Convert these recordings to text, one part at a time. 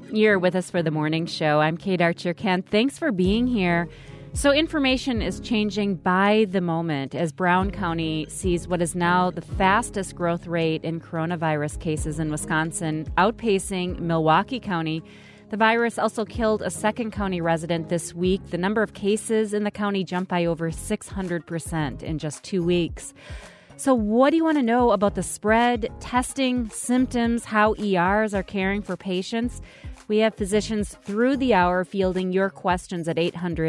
You're with us for the morning show. I'm Kate Archer-Kent. Thanks for being here. So information is changing by the moment as Brown County sees what is now the fastest growth rate in coronavirus cases in Wisconsin, outpacing Milwaukee County. The virus also killed a second county resident this week. The number of cases in the county jumped by over 600% in just 2 weeks. So what do you want to know about the spread, testing, symptoms, how ERs are caring for patients? We have physicians through the hour fielding your questions at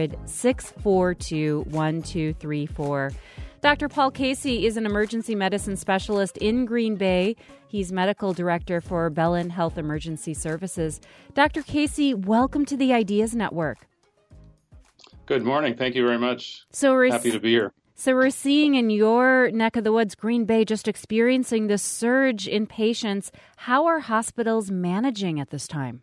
800-642-1234. Dr. Paul Casey is an emergency medicine specialist in Green Bay. He's medical director for Bellin Health Emergency Services. Dr. Casey, welcome to the Ideas Network. Good morning. Thank you very much. Happy to be here. So we're seeing in your neck of the woods, Green Bay, just experiencing this surge in patients. How are hospitals managing at this time?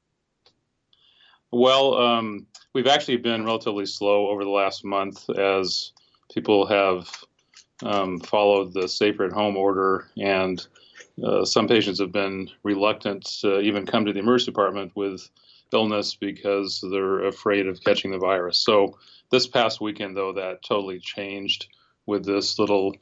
Well, we've actually been relatively slow over the last month as people have followed the safer at home order, and some patients have been reluctant to even come to the emergency department with illness because they're afraid of catching the virus. So this past weekend, though, that totally changed with this little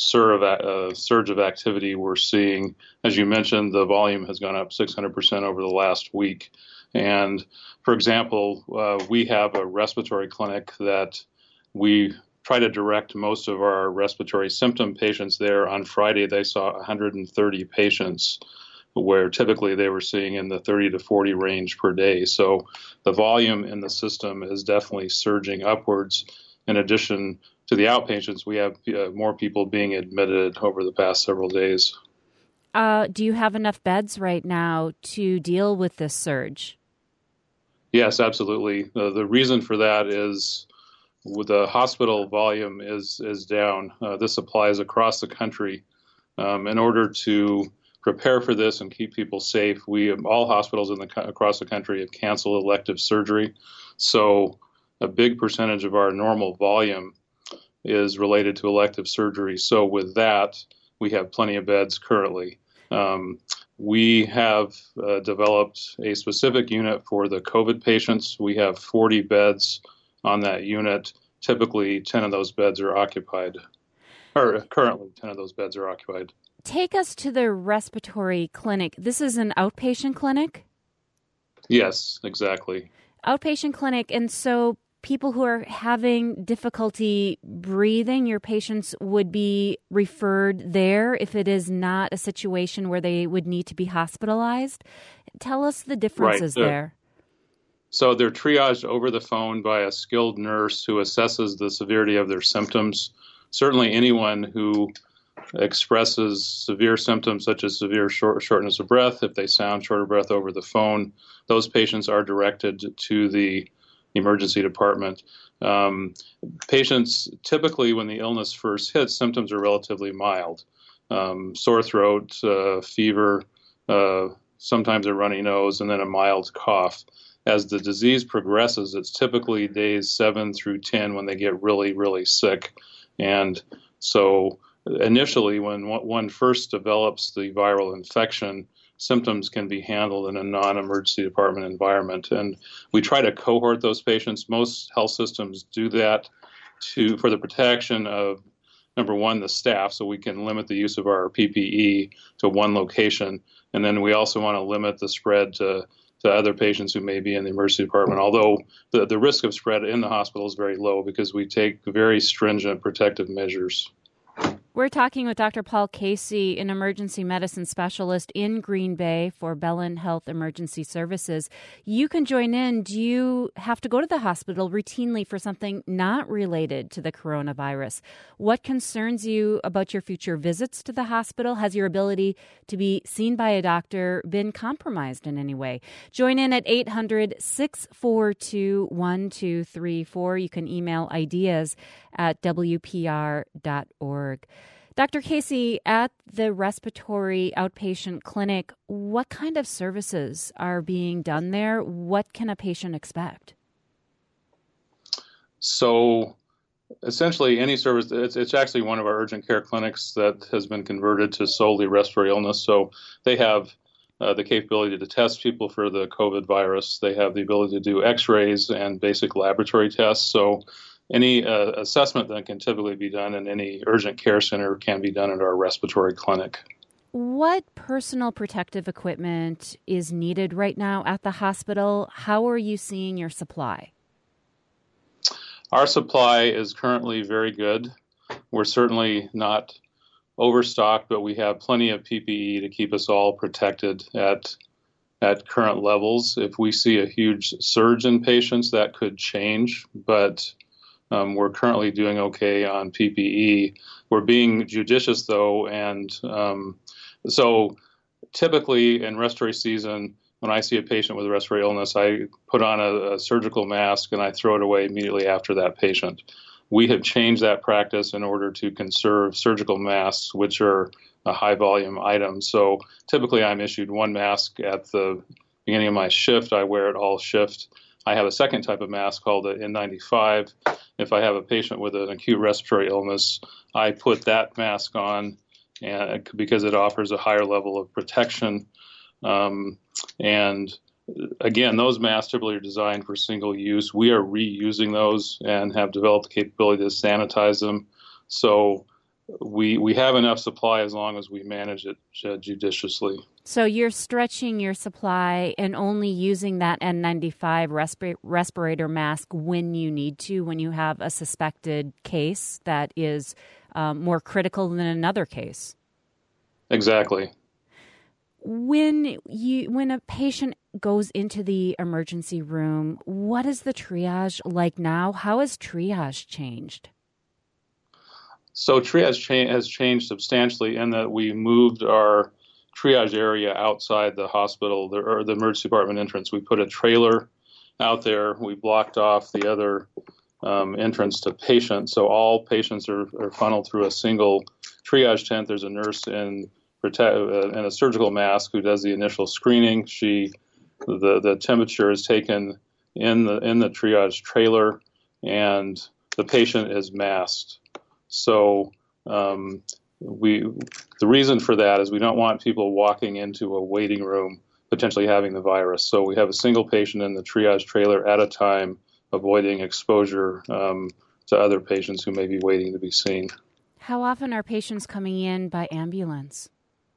surge of activity we're seeing. As you mentioned, the volume has gone up 600% over the last week. And for example, we have a respiratory clinic that we try to direct most of our respiratory symptom patients there. On Friday, they saw 130 patients, where typically they were seeing in the 30 to 40 range per day. So the volume in the system is definitely surging upwards. In addition to the outpatients, we have more people being admitted over the past several days. Do you have enough beds right now to deal with this surge? Yes, absolutely. The reason for that is with the hospital volume is down. This applies across the country. In order to prepare for this and keep people safe, all hospitals across the country have canceled elective surgery. So a big percentage of our normal volume is related to elective surgery. So with that, we have plenty of beds currently. We have developed a specific unit for the COVID patients. We have 40 beds on that unit. Typically, 10 of those beds are occupied, or currently 10 of those beds are occupied. Take us to the respiratory clinic. This is an outpatient clinic? Yes, exactly. Outpatient clinic. And so people who are having difficulty breathing, your patients would be referred there if it is not a situation where they would need to be hospitalized. Tell us the differences there. So they're triaged over the phone by a skilled nurse who assesses the severity of their symptoms. Certainly anyone who expresses severe symptoms such as severe shortness of breath, if they sound short of breath over the phone, those patients are directed to the emergency department. Patients, typically when the illness first hits, symptoms are relatively mild. Sore throat, fever, sometimes a runny nose, and then a mild cough. As the disease progresses, it's typically days 7 through 10 when they get really, really sick. And so initially, when one first develops the viral infection, symptoms can be handled in a non-emergency department environment. And we try to cohort those patients. Most health systems do that for the protection of, number one, the staff, so we can limit the use of our PPE to one location. And then we also want to limit the spread to other patients who may be in the emergency department, although the risk of spread in the hospital is very low because we take very stringent protective measures. We're talking with Dr. Paul Casey, an emergency medicine specialist in Green Bay for Bellin Health Emergency Services. You can join in. Do you have to go to the hospital routinely for something not related to the coronavirus? What concerns you about your future visits to the hospital? Has your ability to be seen by a doctor been compromised in any way? Join in at 800-642-1234. You can email ideas at WPR.org. Dr. Casey, at the respiratory outpatient clinic, what kind of services are being done there? What can a patient expect? So essentially any service, it's actually one of our urgent care clinics that has been converted to solely respiratory illness. So they have the capability to test people for the COVID virus. They have the ability to do x-rays and basic laboratory tests. So any assessment that can typically be done in any urgent care center can be done at our respiratory clinic. What personal protective equipment is needed right now at the hospital? How are you seeing your supply? Our supply is currently very good. We're certainly not overstocked, but we have plenty of PPE to keep us all protected at current levels. If we see a huge surge in patients, that could change, but we're currently doing okay on PPE. We're being judicious, though, and so typically in respiratory season, when I see a patient with a respiratory illness, I put on a surgical mask and I throw it away immediately after that patient. We have changed that practice in order to conserve surgical masks, which are a high volume item. So typically I'm issued one mask at the beginning of my shift. I wear it all shift. I have a second type of mask called an N95. If I have a patient with an acute respiratory illness, I put that mask on because it offers a higher level of protection. And again, those masks typically are designed for single use. We are reusing those and have developed the capability to sanitize them. So we have enough supply as long as we manage it judiciously. So you're stretching your supply and only using that N95 respirator mask when you need to, when you have a suspected case that is more critical than another case. Exactly. When a patient goes into the emergency room, what is the triage like now? How has triage changed? So triage has changed substantially in that we moved our triage area outside the hospital or the emergency department entrance. We put a trailer out there. We blocked off the other entrance to patients. So all patients are funneled through a single triage tent. There's a nurse in a surgical mask who does the initial screening. The temperature is taken in the triage trailer, and the patient is masked. So the reason for that is we don't want people walking into a waiting room potentially having the virus. So we have a single patient in the triage trailer at a time, avoiding exposure to other patients who may be waiting to be seen. How often are patients coming in by ambulance?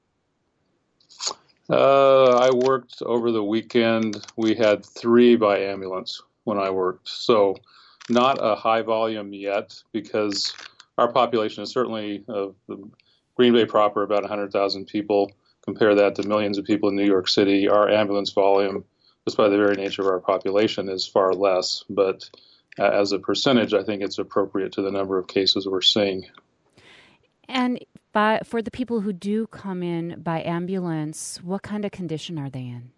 I worked over the weekend. We had 3 by ambulance when I worked. So not a high volume yet, because our population is certainly Green Bay proper, about 100,000 people. Compare that to millions of people in New York City. Our ambulance volume, just by the very nature of our population, is far less. But as a percentage, I think it's appropriate to the number of cases we're seeing. And for the people who do come in by ambulance, what kind of condition are they in?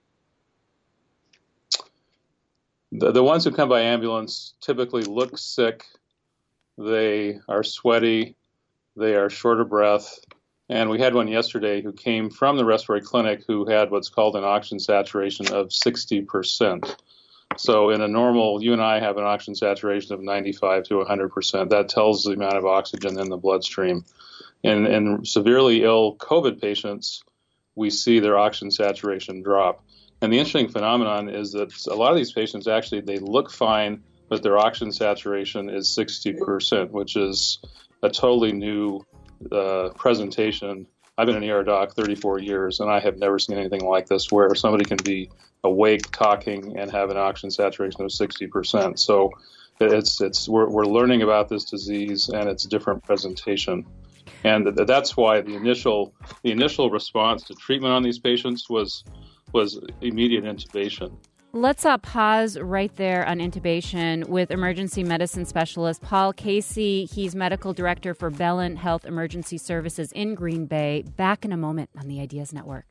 The ones who come by ambulance typically look sick. They are sweaty. They are short of breath. And we had one yesterday who came from the respiratory clinic who had what's called an oxygen saturation of 60%. So in a normal, you and I have an oxygen saturation of 95 to 100%. That tells the amount of oxygen in the bloodstream. In severely ill COVID patients, we see their oxygen saturation drop. And the interesting phenomenon is that a lot of these patients actually, they look fine, but their oxygen saturation is 60%, which is a totally new presentation. I've been an ER doc 34 years, and I have never seen anything like this, where somebody can be awake, talking, and have an oxygen saturation of 60%. So we're learning about this disease and its different presentation. And that's why the initial response to treatment on these patients was immediate intubation. Let's pause right there on intubation with emergency medicine specialist Paul Casey. He's medical director for Bellin Health Emergency Services in Green Bay. Back in a moment on the Ideas Network.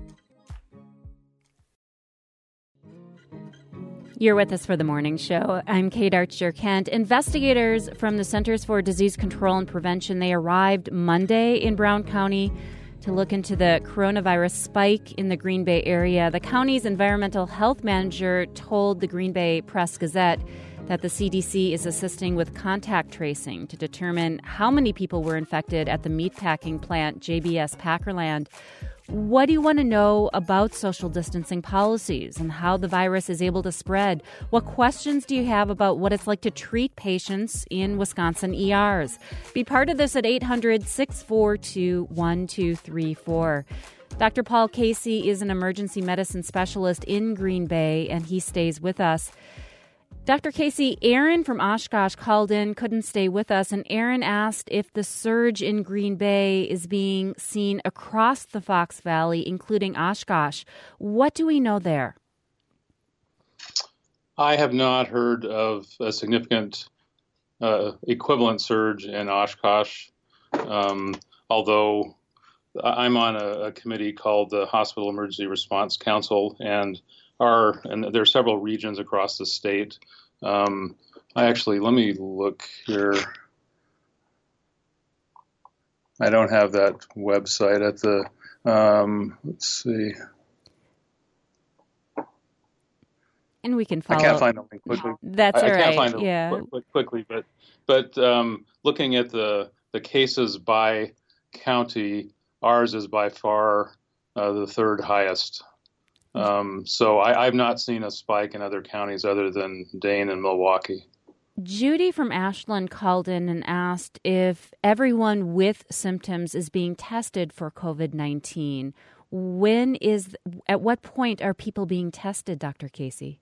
You're with us for the morning show. I'm Kate Archer-Kent. Investigators from the Centers for Disease Control and Prevention, they arrived Monday in Brown County to look into the coronavirus spike in the Green Bay area. The county's environmental health manager told the Green Bay Press-Gazette that the CDC is assisting with contact tracing to determine how many people were infected at the meatpacking plant JBS Packerland. What do you want to know about social distancing policies and how the virus is able to spread? What questions do you have about what it's like to treat patients in Wisconsin ERs? Be part of this at 800-642-1234. Dr. Paul Casey is an emergency medicine specialist in Green Bay, and he stays with us. Dr. Casey, Aaron from Oshkosh called in, couldn't stay with us, and Aaron asked if the surge in Green Bay is being seen across the Fox Valley, including Oshkosh. What do we know there? I have not heard of a significant equivalent surge in Oshkosh, although I'm on a committee called the Hospital Emergency Response Council, and there are several regions across the state. Let me look here. I don't have that website at the, let's see. And we can follow. I can't find the link quickly. That's all right. I can't find it yeah. quickly, but looking at the cases by county, ours is by far the third highest. So I've not seen a spike in other counties other than Dane and Milwaukee. Judy from Ashland called in and asked if everyone with symptoms is being tested for COVID-19. At what point are people being tested, Dr. Casey?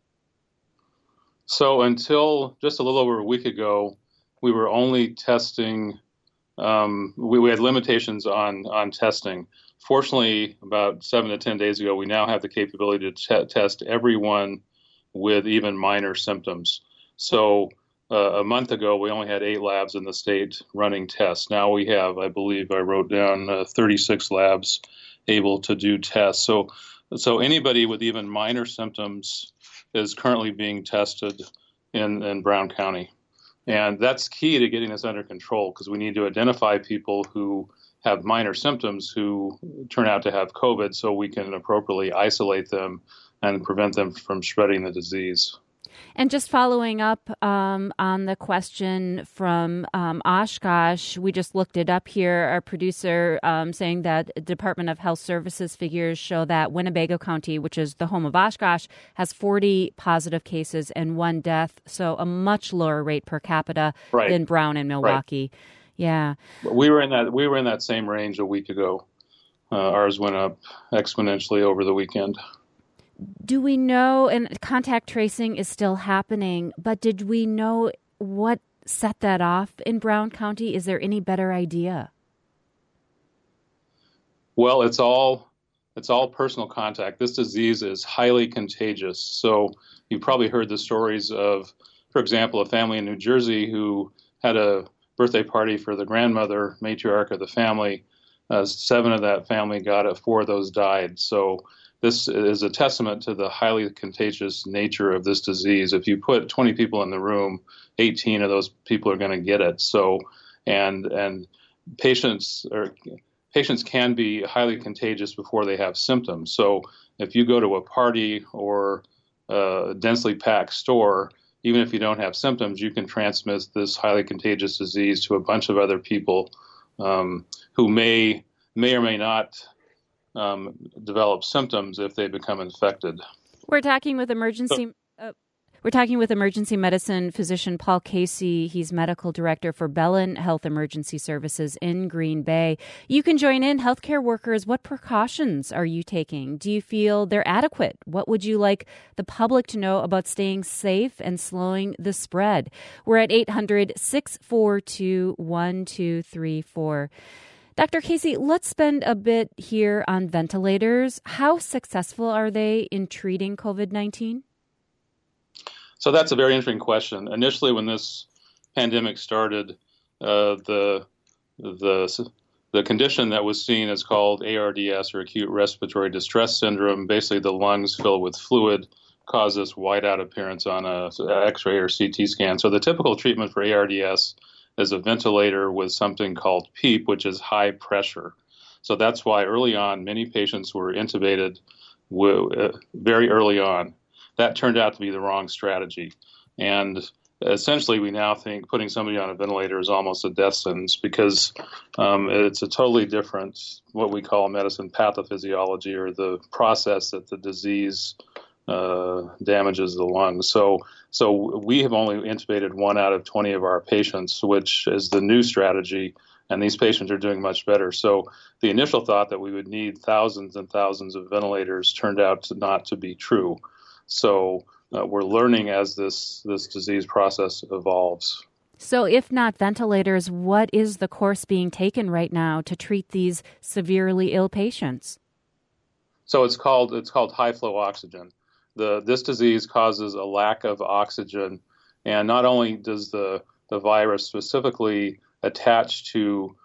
So until just a little over a week ago, we were only testing. We had limitations on testing. Fortunately, about 7 to 10 days ago, we now have the capability to test everyone with even minor symptoms. So a month ago, we only had 8 labs in the state running tests. Now we have, I believe I wrote down 36 labs able to do tests. So anybody with even minor symptoms is currently being tested in Brown County. And that's key to getting this under control, because we need to identify people who have minor symptoms who turn out to have COVID so we can appropriately isolate them and prevent them from spreading the disease. And just following up on the question from Oshkosh, we just looked it up here. Our producer saying that Department of Health Services figures show that Winnebago County, which is the home of Oshkosh, has 40 positive cases and 1 death, so a much lower rate per capita than Brown and Milwaukee. Right. Yeah, we were in that same range a week ago. Ours went up exponentially over the weekend. Do we know, and contact tracing is still happening, but did we know what set that off in Brown County? Is there any better idea? Well, it's all personal contact. This disease is highly contagious. So you've probably heard the stories of, for example, a family in New Jersey who had a birthday party for the grandmother, matriarch of the family. 7 of that family got it, 4 of those died. So this is a testament to the highly contagious nature of this disease. If you put 20 people in the room, 18 of those people are going to get it. So, and patients can be highly contagious before they have symptoms. So if you go to a party or a densely packed store, even if you don't have symptoms, you can transmit this highly contagious disease to a bunch of other people who may or may not develop symptoms if they become infected. We're talking with emergency medicine physician Paul Casey. He's medical director for Bellin Health Emergency Services in Green Bay. You can join in. Healthcare workers, what precautions are you taking? Do you feel they're adequate? What would you like the public to know about staying safe and slowing the spread? We're at 800-642-1234. Dr. Casey, let's spend a bit here on ventilators. How successful are they in treating COVID-19? So that's a very interesting question. Initially, when this pandemic started, the condition that was seen is called ARDS, or acute respiratory distress syndrome. Basically, the lungs fill with fluid, cause this whiteout appearance on a X-ray or CT scan. So the typical treatment for ARDS is a ventilator with something called PEEP, which is high pressure. So that's why early on, many patients were intubated very early on. That turned out to be the wrong strategy. And essentially we now think putting somebody on a ventilator is almost a death sentence because it's a totally different, what we call in medicine, pathophysiology, or the process that the disease damages the lungs. So we have only intubated 1 out of 20 of our patients, which is the new strategy, and these patients are doing much better. So the initial thought that we would need thousands and thousands of ventilators turned out to not to be true. So we're learning as this disease process evolves. So if not ventilators, what is the course being taken right now to treat these severely ill patients? So it's called high flow oxygen. This disease causes a lack of oxygen, and not only does the virus specifically attach to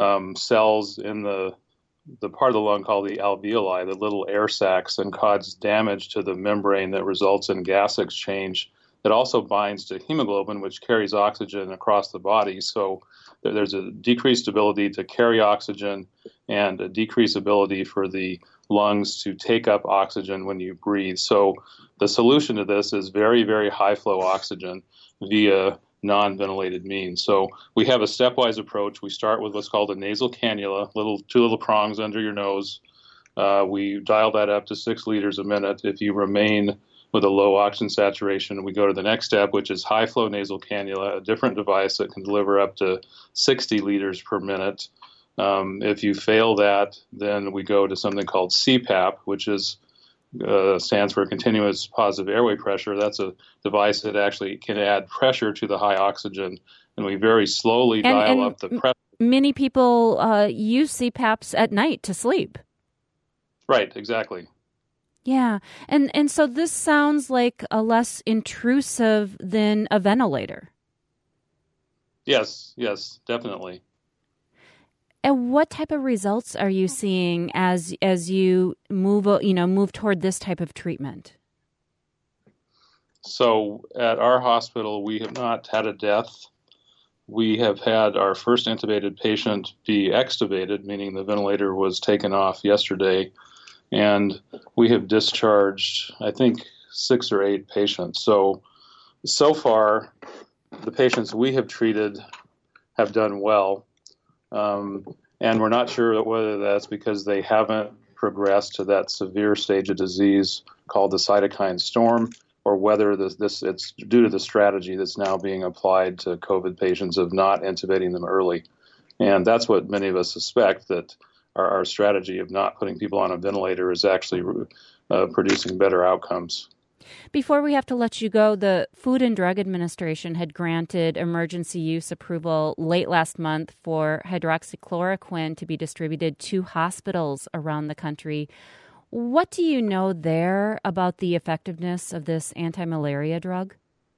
cells in the part of the lung called the alveoli, the little air sacs, and cause damage to the membrane that results in gas exchange. It also binds to hemoglobin, which carries oxygen across the body. So there's a decreased ability to carry oxygen and a decreased ability for the lungs to take up oxygen when you breathe. So the solution to this is very, very high flow oxygen via non-ventilated means. So we have a stepwise approach. We start with what's called a nasal cannula, two little prongs under your nose. We dial that up to 6 liters a minute. If you remain with a low oxygen saturation, we go to the next step, which is high flow nasal cannula, a different device that can deliver up to 60 liters per minute. If you fail that, then we go to something called CPAP, which stands for continuous positive airway pressure. That's a device that actually can add pressure to the high oxygen, and we very slowly dial up the pressure. Many people use CPAPs at night to sleep. Right, exactly. Yeah, and so this sounds like a less intrusive than a ventilator. Yes, definitely. And what type of results are you seeing as you move toward this type of treatment? So at our hospital, we have not had a death. We have had our first intubated patient be extubated, meaning the ventilator was taken off yesterday, and we have discharged, I think, 6 or 8 patients. So far, the patients we have treated have done well. And we're not sure whether that's because they haven't progressed to that severe stage of disease called the cytokine storm, or whether it's due to the strategy that's now being applied to COVID patients of not intubating them early. And that's what many of us suspect, that our strategy of not putting people on a ventilator is actually producing better outcomes. Before we have to let you go, the Food and Drug Administration had granted emergency use approval late last month for hydroxychloroquine to be distributed to hospitals around the country. What do you know there about the effectiveness of this anti-malaria drug?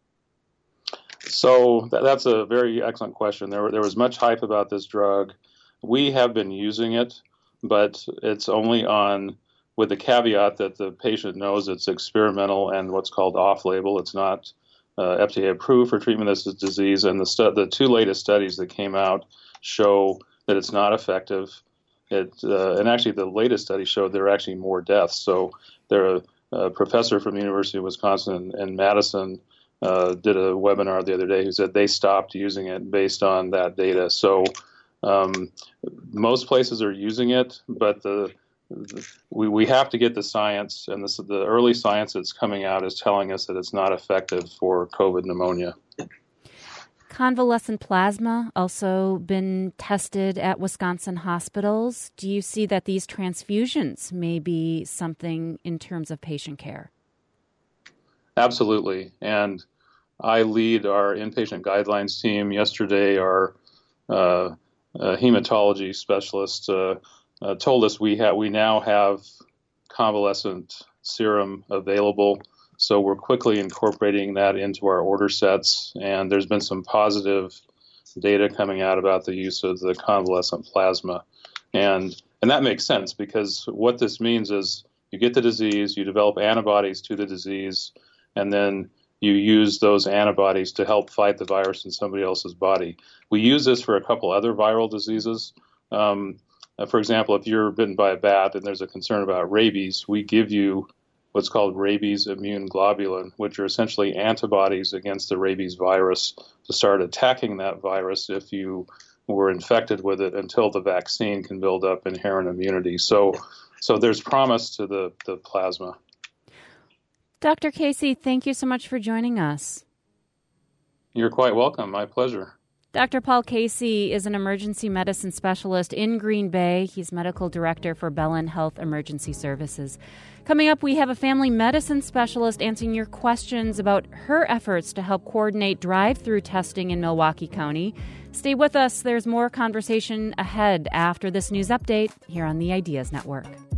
So that's a very excellent question. There was much hype about this drug. We have been using it, but it's only with the caveat that the patient knows it's experimental and what's called off-label. It's not FDA approved for treatment of this disease. And the 2 latest studies that came out show that it's not effective. And actually, the latest study showed there are actually more deaths. So a professor from the University of Wisconsin in Madison did a webinar the other day who said they stopped using it based on that data. So most places are using it, but we have to get the science, and the early science that's coming out is telling us that it's not effective for COVID pneumonia. Convalescent plasma also been tested at Wisconsin hospitals. Do you see that these transfusions may be something in terms of patient care? Absolutely. And I lead our inpatient guidelines team. Yesterday, our hematology specialist told us we now have convalescent serum available. So we're quickly incorporating that into our order sets, and there's been some positive data coming out about the use of the convalescent plasma. And that makes sense, because what this means is you get the disease, you develop antibodies to the disease, and then you use those antibodies to help fight the virus in somebody else's body. We use this for a couple other viral diseases. For example, if you're bitten by a bat and there's a concern about rabies, we give you what's called rabies immune globulin, which are essentially antibodies against the rabies virus to start attacking that virus if you were infected with it until the vaccine can build up inherent immunity. So there's promise to the plasma. Dr. Casey, thank you so much for joining us. You're quite welcome. My pleasure. Dr. Paul Casey is an emergency medicine specialist in Green Bay. He's medical director for Bellin Health Emergency Services. Coming up, we have a family medicine specialist answering your questions about her efforts to help coordinate drive-through testing in Milwaukee County. Stay with us. There's more conversation ahead after this news update here on the Ideas Network.